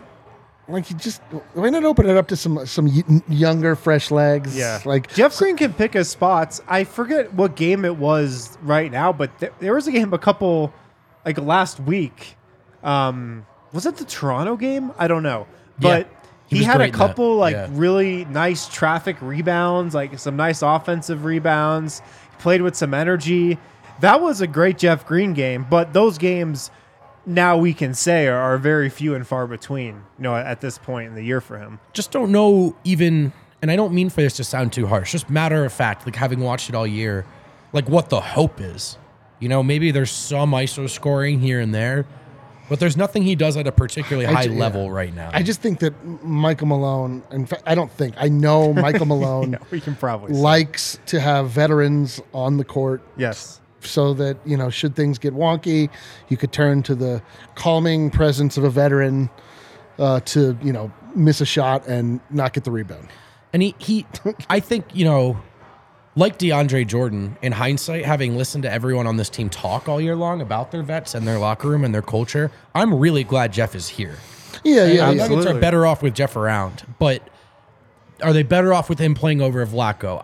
not open it up to some younger, fresh legs? Yeah. Like Jeff Green can pick his spots. I forget what game it was right now, but there was a game last week. Was it the Toronto game? I don't know. But he had a couple really nice traffic rebounds, like some nice offensive rebounds. He played with some energy. That was a great Jeff Green game, but those games now we can say are very few and far between, at this point in the year for him. Just don't know even, and I don't mean for this to sound too harsh, just matter of fact, like having watched it all year, like what the hope is. Maybe there's some ISO scoring here and there, but there's nothing he does at a particularly high level right now. I just think that Michael Malone, in fact, I know Michael Malone we can probably likes to have veterans on the court. Yes. So that, should things get wonky, you could turn to the calming presence of a veteran to, miss a shot and not get the rebound. And he I think, like DeAndre Jordan, in hindsight, having listened to everyone on this team talk all year long about their vets and their locker room and their culture, I'm really glad Jeff is here. Yeah. Nuggets are better off with Jeff around, but are they better off with him playing over Vlatko?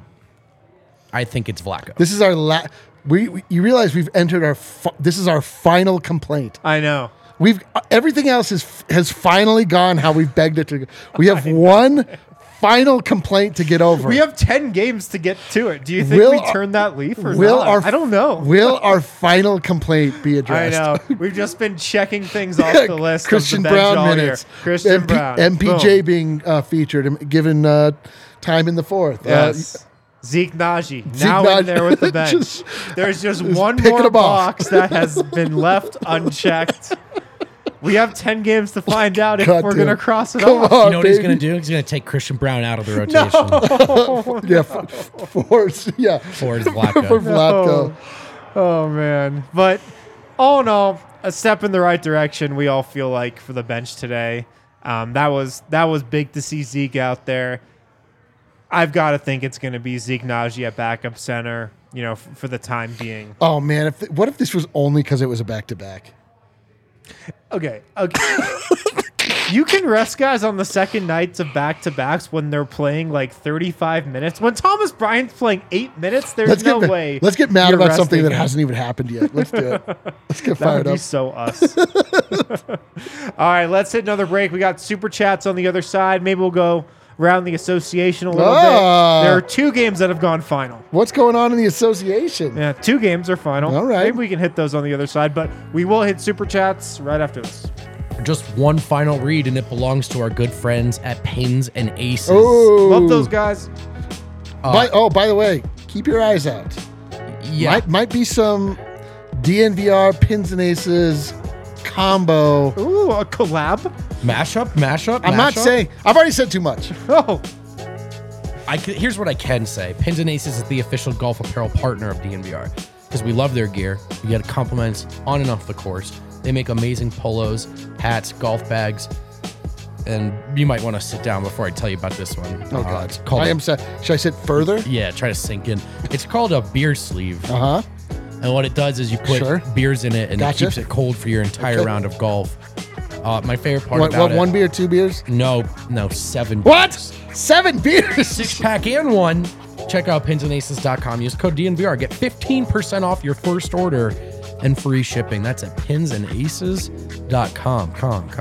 I think it's Vlatko. This is our you realize we've entered this is our final complaint. I know. Everything else has finally gone how we've begged it to. We have one final complaint to get over. We have 10 games to get to it. Do you think we turn that leaf or not? I don't know. Will our final complaint be addressed? I know. We've just been checking things off the list. Christian of the bench Brown all minutes. Year. Christian Brown. MPJ being featured and given time in the fourth. Yes. Zeke Naji now in there with the bench. There's just one more box that has been left unchecked. We have 10 games to find out if we're going to cross it off. You know what he's going to do? He's going to take Christian Brown out of the rotation. Yeah, for Vlatko. For Vlatko. Oh, man. But all in all, a step in the right direction, we all feel like, for the bench today. That was big to see Zeke out there. I've got to think it's going to be Zeke Naji at backup center, for the time being. Oh, man. What if this was only because it was a back-to-back? Okay. You can rest guys on the second nights of back-to-backs when they're playing like 35 minutes. When Thomas Bryant's playing 8 minutes, there's no way. Let's get mad about something that hasn't even happened yet. Let's do it. Let's get fired up. That would be so us. All right, let's hit another break. We got super chats on the other side. Maybe we'll go around the association a little bit. There are 2 games that have gone final. What's going on in the association? Yeah, 2 games are final. All right. Maybe we can hit those on the other side, but we will hit super chats right after this. Just one final read, and it belongs to our good friends at Pins and Aces. Oh, love those guys. By the way, keep your eyes out. Yeah. Might be some DNVR Pins and Aces combo. Ooh, a collab? Mashup. I'm not saying. I've already said too much. Oh, Here's what I can say. Pins and Aces is the official golf apparel partner of DNVR because we love their gear. We get compliments on and off the course. They make amazing polos, hats, golf bags. And you might want to sit down before I tell you about this one. Oh, God. It's called I am sad. Should I sit further? Yeah, try to sink in. It's called a beer sleeve. Uh huh. And what it does is you put Sure. beers in it and Gotcha. it keeps it cold for your entire Okay. round of golf. My favorite part What, about it. 1 beer, 2 beers? No, 7 What? beers. 7 beers? 6-pack and 1. Check out pinsandaces.com. Use code DNVR. Get 15% off your first order and free shipping. That's at pinsandaces.com.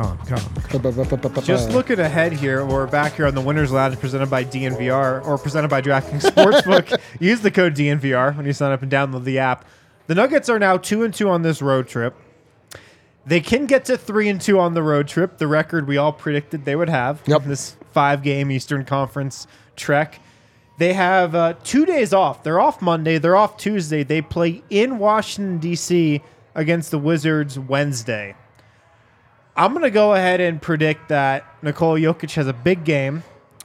just looking ahead here. We're back here on the Winners Lounge presented by DNVR or presented by DraftKings Sportsbook. Use the code DNVR when you sign up and download the app. The Nuggets are now 2-2 on this road trip. They can get to 3-2 on the road trip, the record we all predicted they would have. Yep. This 5-game Eastern Conference trek. They have 2 days off. They're off Monday. They're off Tuesday. They play in Washington, D.C. against the Wizards Wednesday. I'm going to go ahead and predict that Nikola Jokic has a big game.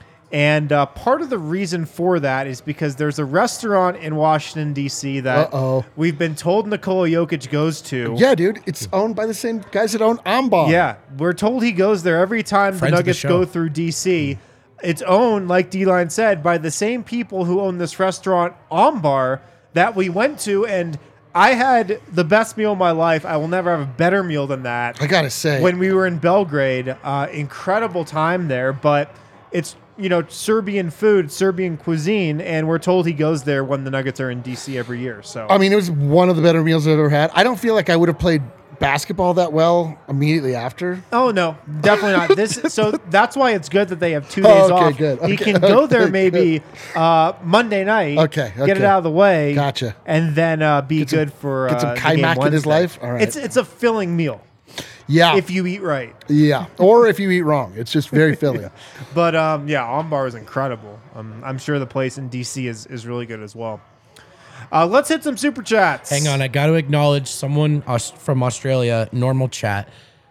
And part of the reason for that is because there's a restaurant in Washington, D.C. that we've been told Nikola Jokic goes to. Yeah, dude. It's owned by the same guys that own Ambar. Yeah, we're told he goes there every time Friends the of the Nuggets show. go through D.C. It's owned, like D-Line said, by the same people who own this restaurant, Ambar, that we went to. And I had the best meal of my life. I will never have a better meal than that. I got to say. When we were in Belgrade, incredible time there, but it's, Serbian food, Serbian cuisine, and we're told he goes there when the Nuggets are in D.C. every year. So I mean, it was one of the better meals I've ever had. I don't feel like I would have played basketball that well immediately after. Oh no, definitely not. So that's why it's good that they have 2 days Oh, okay, off. good. He Okay, can go there okay, maybe Monday night. Okay, Get it okay. out of the way. Gotcha. And then be good for get some the game Kaimak in his Wednesday. life? All right. It's a filling meal Yeah. if you eat right. Yeah. Or if you eat wrong. It's just very filling. But Ambar is incredible. I'm sure the place in DC is really good as well. Let's hit some super chats. Hang on, I got to acknowledge someone from Australia, normal chat,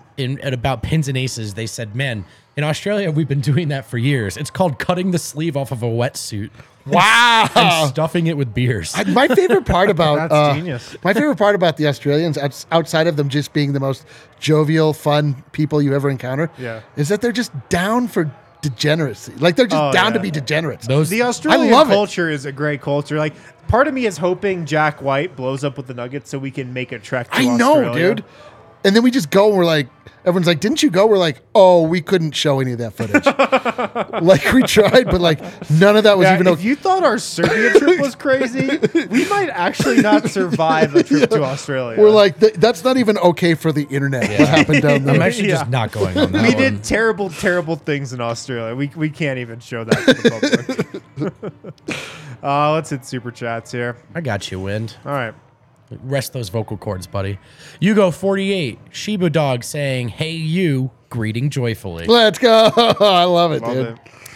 at about Pins and Aces. They said, man, in Australia, we've been doing that for years. It's called cutting the sleeve off of a wetsuit. Wow. And stuffing it with beers. My favorite part about That's genius. My favorite part about the Australians, outside of them just being the most jovial, fun people you ever encounter, is that they're just down for degeneracy. Like they're just down to be degenerates. The Australian love it. culture is a great culture. Like part of me is hoping Jack White blows up with the Nuggets so we can make a trek to I know, Australia. dude. And then we just go and we're like, everyone's like, didn't you go? We're like, oh, we couldn't show any of that footage. Like we tried, but like none of that was even If okay. you thought our Serbia trip was crazy, we might actually not survive a trip to Australia. We're like, that's not even okay for the internet. What happened down there? I'm actually Yeah. just not going on that we one. did terrible, terrible things in Australia. We can't even show that to the public. Let's hit super chats here. I got you, Wind. All right. Rest those vocal cords, buddy. You go 48. Shiba Dog saying, hey, you, greeting joyfully. Let's go. I love it, Love dude. it.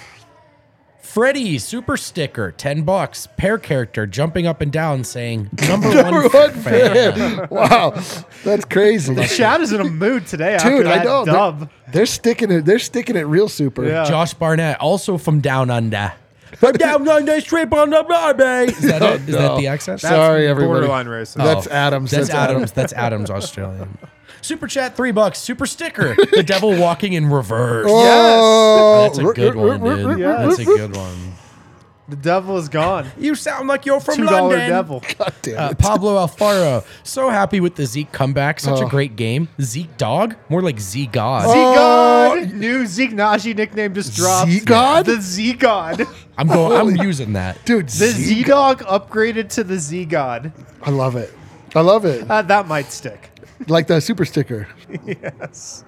Freddie, super sticker, $10. Pair character jumping up and down saying, number Number one one fan. fan. Wow. That's crazy. The chat is in a mood today after Dude, that I know. dub. They're sticking it. They're sticking it real super. Yeah. Josh Barnett, also from Down Under. From Down Under, strip on the Broadway. Is that it? Is that the accent? That's Sorry, everybody. borderline racist. That's Adams. That's Adams. That's Adams, Australian. Super chat, $3. Super sticker. The devil walking in reverse. Oh, That's a good one, dude. Yes. That's a good one. The devil is gone. You sound like you're from $2 London. devil. God damn it. Pablo Alfaro, so happy with the Zeke comeback. Such a great game. Zeke Dog? More like Z God. Z-God! New Zeke Naji nickname just dropped. Z-God? The Z-God. I'm using that. Dude, The Z-Dog upgraded to the Z-God. I love it. I love it. That might stick. Like the super sticker. Yes.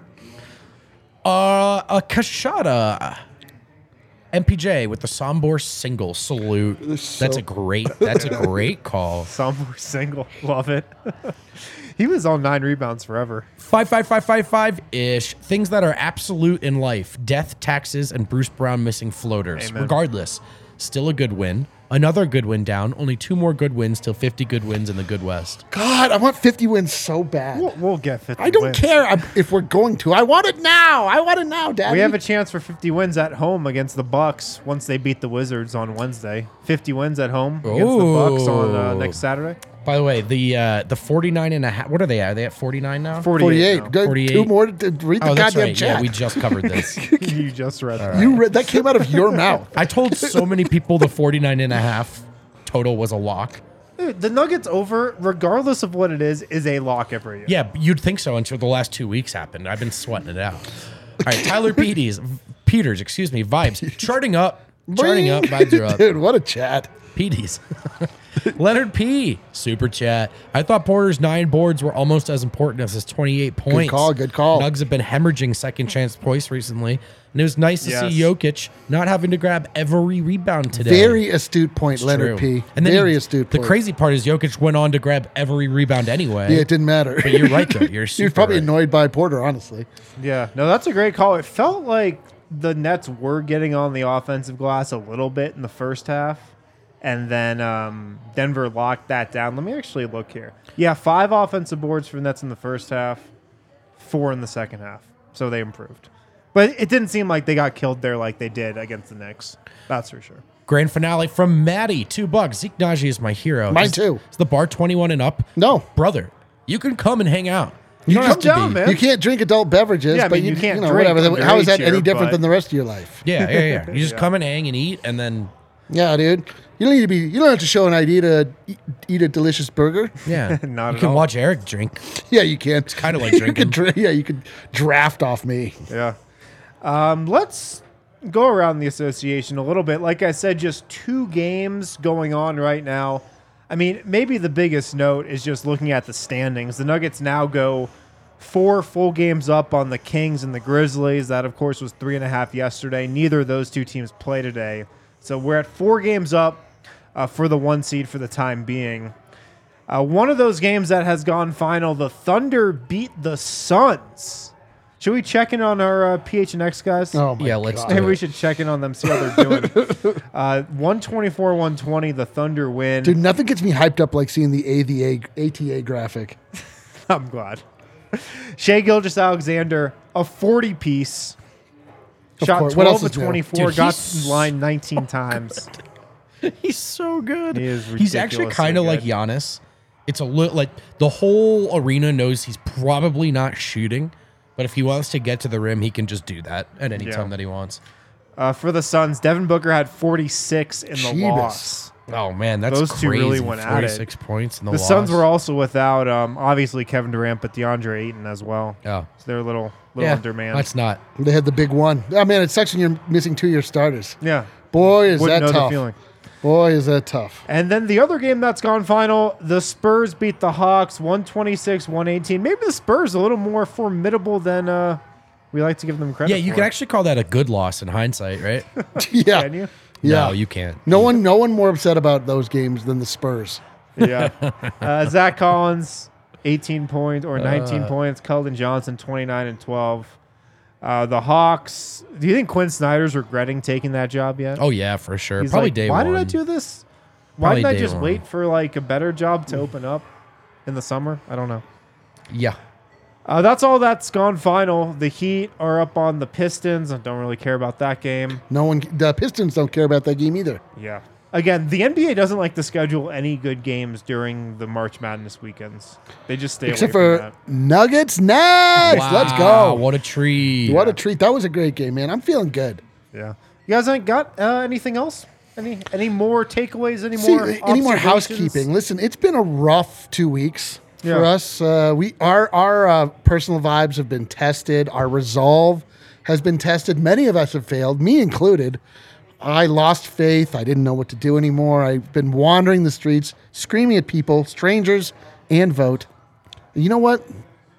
A Kashada. MPJ with the Sombor single salute. That's a great call. Sombor single. Love it. He was on 9 rebounds forever. 55555-ish. Things that are absolute in life. Death, taxes, and Bruce Brown missing floaters. Amen. Regardless, still a good win. Another good win down. Only 2 more good wins till 50 good wins in the good West. God, I want 50 wins so bad. We'll get 50 I don't wins. care if we're going to. I want it now. I want it now, Daddy. We have a chance for 50 wins at home against the Bucks once they beat the Wizards on Wednesday. 50 wins at home against the Bucks on next Saturday. By the way, the 49 and a half. What are they at? Are they at 49 now? 48. now. Good. 48. 2 more to read the Oh, that's goddamn right. chat. Yeah, we just covered this. You just read that. You read that came out of your mouth. I told so many people the 49 and a half total was a lock. Dude, the Nuggets over, regardless of what it is a lock every year. Yeah, you'd think so until the last 2 weeks happened. I've been sweating it out. All right, Tyler Peters, vibes charting up, vibes are up. Dude, what a chat. Peters. Leonard P. Super chat. I thought Porter's 9 boards were almost as important as his 28 points. Good call. Nugs have been hemorrhaging second chance points recently, and it was nice to see Jokic not having to grab every rebound today. Very astute point, It's Leonard true. P. And then Very astute The point. crazy part is Jokic went on to grab every rebound anyway. Yeah, it didn't matter. But you're right, though. You're He super was probably right. annoyed by Porter, honestly. Yeah. No, that's a great call. It felt like the Nets were getting on the offensive glass a little bit in the first half. And then Denver locked that down. Let me actually look here. Yeah, 5 offensive boards for the Nets in the first half, 4 in the second half. So they improved. But it didn't seem like they got killed there like they did against the Knicks. That's for sure. Grand finale from Maddie, $2. Zeke Naji is my hero. Mine too. Is the bar 21 and up? No. Brother, you can come and hang out. You don't come have to down, be. man. You can't drink adult beverages, Yeah, I but mean, you can't drink whatever. How is that underage any here, different but- than the rest of your life? Yeah. You just come and hang and eat, and then Yeah, dude. You don't have to show an ID to eat a delicious burger. yeah, Not you at can all. watch Eric drink. Yeah, you can. It's kinda like you drinking. could you could draft off me. Yeah. Let's go around the association a little bit. Like I said, just 2 games going on right now. I mean, maybe the biggest note is just looking at the standings. The Nuggets now go 4 full games up on the Kings and the Grizzlies. That, of course, was 3.5 yesterday. Neither of those 2 teams play today. So we're at 4 games up for the 1 seed for the time being. One of those games that has gone final, the Thunder beat the Suns. Should we check in on our PHNX guys? Oh my Yeah, let's God. do Maybe it. we should check in on them, see how they're doing. 124-120, the Thunder win. Dude, nothing gets me hyped up like seeing the ATA graphic. I'm glad. Shea Gilgeous-Alexander, a 40-piece. Shot course. What 12 else of is new? 24, Dude, got he's in line 19 times. He's so good. He is He's actually ridiculously kind of like good. Giannis. It's a little like the whole arena knows he's probably not shooting, but if he wants to get to the rim, he can just do that at any Yeah. time that he wants. For the Suns, Devin Booker had 46 in the Jeebus. loss. Oh man, that's Those two crazy. really went at it. 46 points in the The loss. Suns were also without, obviously, Kevin Durant, but DeAndre Ayton as well. Oh. So they're a little Yeah, undermanned. that's not. They had the big one. Oh man, it sucks when you're missing 2 of your starters. Yeah. Boy, is Wouldn't that know the tough. feeling. Boy, is that tough. And then the other game that's gone final, the Spurs beat the Hawks 126-118. Maybe the Spurs a little more formidable than we like to give them credit Yeah, you for. can actually call that a good loss in hindsight, right? Yeah. Can you? Yeah. No, you can't. No one more upset about those games than the Spurs. Yeah. Zach Collins, 18 points or 19 points. Keldon Johnson, 29 and 12. The Hawks, do you think Quinn Snyder's regretting taking that job yet? Oh yeah, for sure. He's Probably like, day why one. did I do this? Why Probably didn't I day just one. wait for like a better job to open up in the summer? I don't know. Yeah. That's all that's gone final. The Heat are up on the Pistons. I don't really care about that game. The Pistons don't care about that game either. Yeah. Again, the NBA doesn't like to schedule any good games during the March Madness weekends. They just stay Except away for from that. Nuggets next. Let's Wow, go. What a treat. What a treat. That was a great game, man. I'm feeling good. Yeah. You guys ain't got anything else? Any more takeaways? Any See, more any more observations? housekeeping? Listen, it's been a rough 2 weeks for Yeah. us. Our personal vibes have been tested. Our resolve has been tested. Many of us have failed, me included. I lost faith. I didn't know what to do anymore. I've been wandering the streets, screaming at people, strangers, and vote. You know what?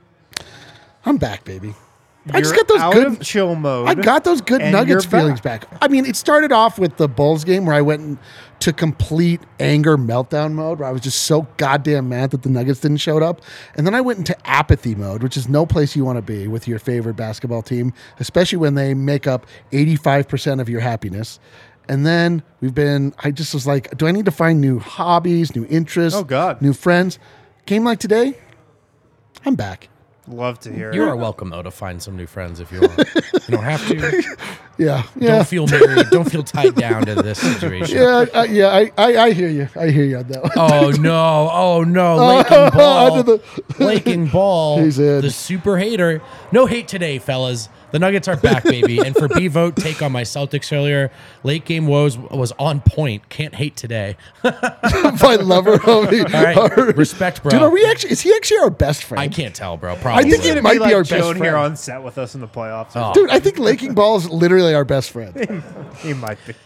I'm back, baby. I just You're got those out good of chill mode. I got those good and Nuggets you're feelings back. I mean, it started off with the Bulls game where I went to complete anger meltdown mode, where I was just so goddamn mad that the Nuggets didn't show up. And then I went into apathy mode, which is no place you want to be with your favorite basketball team, especially when they make up 85% of your happiness. And then I just was like, do I need to find new hobbies, new interests? Oh, God. New friends. Game like today, I'm back. Love to hear You it. are welcome though to find some new friends if you want. You don't have to. Yeah. Don't feel married. Don't feel tied down to this situation. I hear you. I hear you on that one. Oh no! Laking Ball. Under Laking Ball. He's in. The super hater. No hate today, fellas. The Nuggets are back, baby. And for B vote, take on my Celtics earlier. Late game was on point. Can't hate today. My lover. All right, respect, bro. Dude, is he actually our best friend? I can't tell, bro. Probably. I think He's it gonna might be be like our best Joan here friend. on set with us in the playoffs. Oh. Dude, I think Laking Ball is literally our best friend. He might be.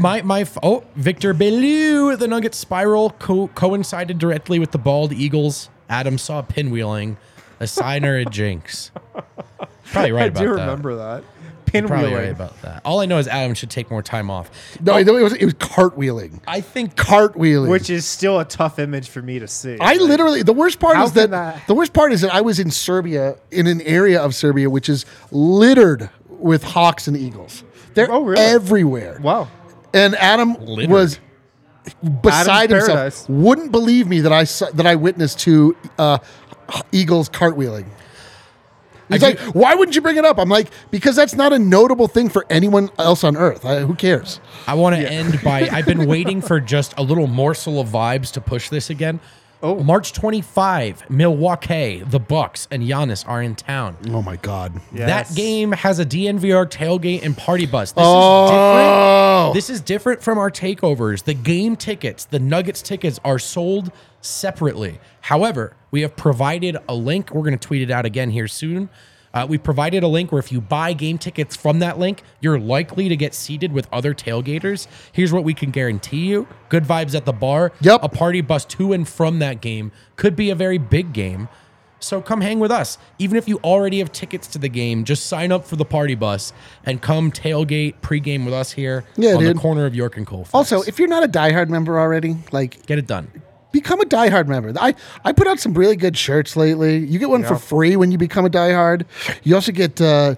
Victor Bellew. The Nuggets spiral coincided directly with the bald Eagles. Adam saw pinwheeling, a sign or a jinx. Probably right about that. I do remember that. You're probably Pinwheeling. right about that. All I know is Adam should take more time off. No, it was cartwheeling. I think Cartwheeling. Which is still a tough image for me to see. I literally, the worst part How is can that the worst part is that I was in Serbia, in an area of Serbia which is littered with hawks and eagles. They're Oh, really? everywhere. Wow. And Adam Littered. was beside Adam's himself. paradise. Wouldn't believe me that I witnessed two eagles cartwheeling. He's like, why wouldn't you bring it up? I'm like, because that's not a notable thing for anyone else on Earth. Who cares? I want to end by I've been waiting for just a little morsel of vibes to push this again. Oh. March 25, Milwaukee, the Bucks, and Giannis are in town. Oh my God. Yes. That game has a DNVR tailgate and party bus. This Oh. is different. This is different from our takeovers. The game tickets, the Nuggets tickets are sold separately. However, we have provided a link. We're going to tweet it out again here soon. We provided a link where if you buy game tickets from that link, you're likely to get seated with other tailgaters. Here's what we can guarantee you. Good vibes at the bar. Yep. A party bus to and from that game could be a very big game. So come hang with us. Even if you already have tickets to the game, just sign up for the party bus and come tailgate pregame with us here on dude. the corner of York and Colfax. Also, if you're not a diehard member already, like, Get it done. become a diehard member. I put out some really good shirts lately. You get one for free when you become a diehard. You also get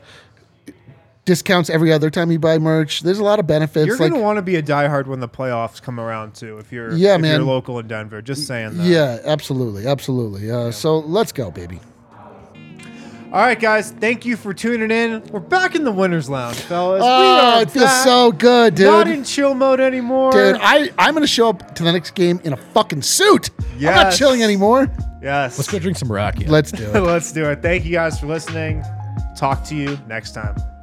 discounts every other time you buy merch. There's a lot of benefits. You're going to want to be a diehard when the playoffs come around, too, if you're man. local in Denver. Just saying that. Yeah, absolutely. Absolutely. So let's go, baby. All right, guys. Thank you for tuning in. We're back in the Winner's Lounge, fellas. Oh, it feels so good, dude. Not in chill mode anymore. Dude, I'm going to show up to the next game in a fucking suit. I'm not Yes. chilling anymore. Yes. Let's go drink some rakia. Let's do it. Let's do it. Thank you guys for listening. Talk to you next time.